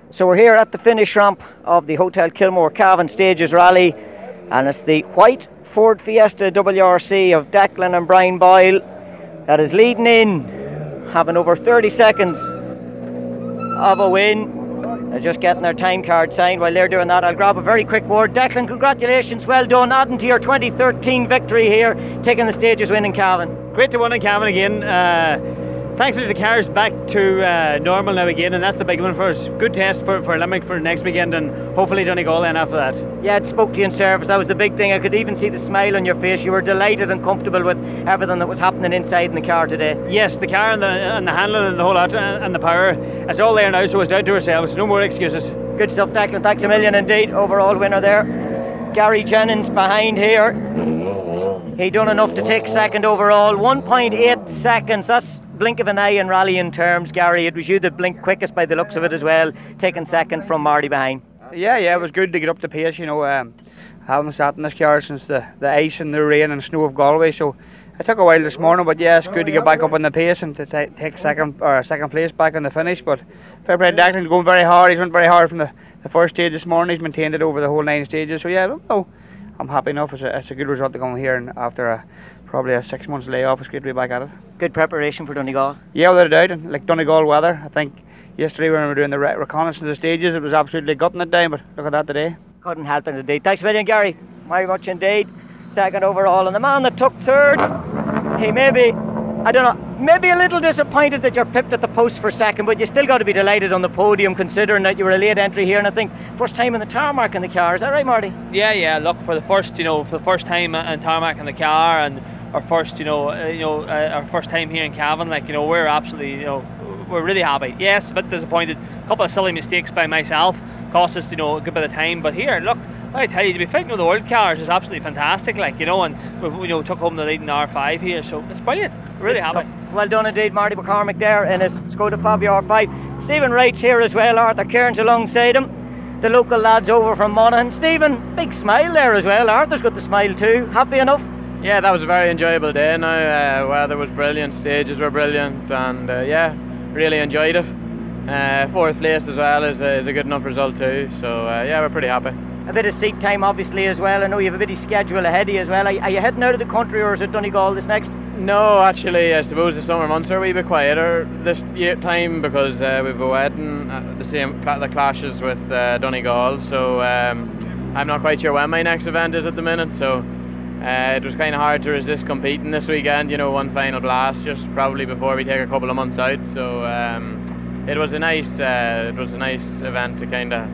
So we're here at the finish ramp of the Hotel Kilmore Cavan Stages Rally, and it's the white Ford Fiesta WRC of Declan and Brian Boyle that is leading in, having over 30 seconds of a win. They're just getting their time card signed. While they're doing that, I'll grab a very quick word. Declan, congratulations, well done, adding to your 2013 victory here, taking the stages win in Cavan. Great to win in Cavan again. Thankfully the car's back to normal now again, and that's the big one for us. Good test for Limerick for next weekend, and hopefully Donegal then after that. Yeah, it spoke to you in service, that was the big thing. I could even see the smile on your face. You were delighted and comfortable with everything that was happening inside in the car today. Yes, the car and the handling and the whole lot and the power, it's all there now, so it's down to ourselves. No more excuses. Good stuff, Declan. Thanks a million indeed. Overall winner there. Gary Jennings behind here. He done enough to take second overall. 1.8 seconds. That's blink of an eye in rallying terms, Gary. It was you that blinked quickest by the looks of it as well, taking second from Marty behind. Yeah, it was good to get up to pace, you know. Haven't sat in this car since the ice and the rain and snow of Galway, so it took a while this morning, but yeah, it's good to get back up on the pace and to take second place back on the finish. But fair play to Declan, going very hard. He's went very hard from the first stage this morning. He's maintained it over the whole 9 stages, so yeah, no, I'm happy enough. It's a good result to come here, and after probably a 6 months layoff, it's great to be back at it. Good preparation for Donegal. Yeah, without a doubt, and like Donegal weather, I think yesterday when we were doing the reconnaissance of the stages, it was absolutely gutting it down, but look at that today. Couldn't help it indeed. Thanks a million, Gary. Very much indeed. Second overall, and the man that took third, he maybe a little disappointed that you're pipped at the post for second, but you still got to be delighted on the podium considering that you were a late entry here, and I think first time in the tarmac in the car. Is that right, Marty? Yeah. Look, for the first time in tarmac in the car, and our first, our first time here in Cavan, we're absolutely, we're really happy. Yes, a bit disappointed. A couple of silly mistakes by myself cost us, a good bit of time. But here, look, I tell you, to be fighting with the world cars is absolutely fantastic. And we took home the lead in R5 here, so it's brilliant. Really happy. Well done indeed, Marty McCormick there in his Skoda Fabia R5. Stephen Wright's here as well. Arthur Cairns alongside him. The local lads over from Monaghan. Stephen, big smile there as well. Arthur's got the smile too. Happy enough? Yeah, that was a very enjoyable day now. Weather was brilliant, stages were brilliant, and really enjoyed it. 4th place as well is a good enough result too, so we're pretty happy. A bit of seat time obviously as well. I know you have a bit of schedule ahead of you as well. Are you heading out of the country, or is it Donegal this next? No, actually, I suppose the summer months are a wee bit quieter this time because we've a wedding, the clashes with Donegal, so I'm not quite sure when my next event is at the minute, so it was kind of hard to resist competing this weekend, one final blast just probably before we take a couple of months out, so it was a nice event to kind of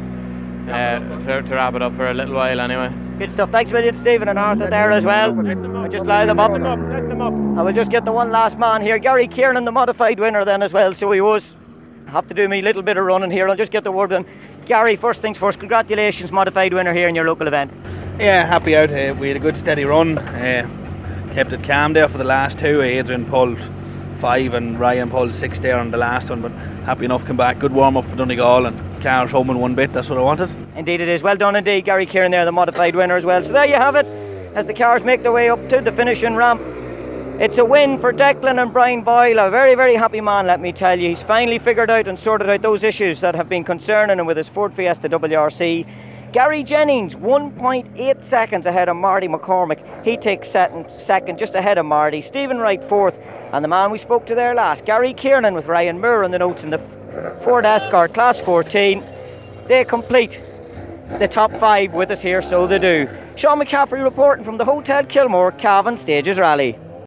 to wrap it up for a little while anyway. Good stuff. Thanks a million, Stephen and Arthur there as well. I'll just line them up. I will just get the one last man here. Gary Kiernan, the modified winner then as well, so he was. I have to do me little bit of running here. I'll just get the word in. Gary, first things first, congratulations, modified winner here in your local event. Yeah, happy out. We had a good steady run. Kept it calm there for the last two. Adrian pulled 5 and Ryan pulled 6 there on the last one, but happy enough, come back. Good warm up for Donegal, and car's home in 1 bit. That's what I wanted. Indeed it is. Well done indeed, Gary Kieran there, the modified winner as well. So there you have it, as the cars make their way up to the finishing ramp. It's a win for Declan and Brian Boyle, a very, very happy man, let me tell you. He's finally figured out and sorted out those issues that have been concerning him with his Ford Fiesta WRC. Gary Jennings, 1.8 seconds ahead of Marty McCormick. He takes second, just ahead of Marty. Stephen Wright fourth, and the man we spoke to there last, Gary Kiernan, with Ryan Moore on the notes in the Ford Escort Class 14. They complete the top 5 with us here, so they do. Sean McCaffrey reporting from the Hotel Kilmore Cavan Stages Rally.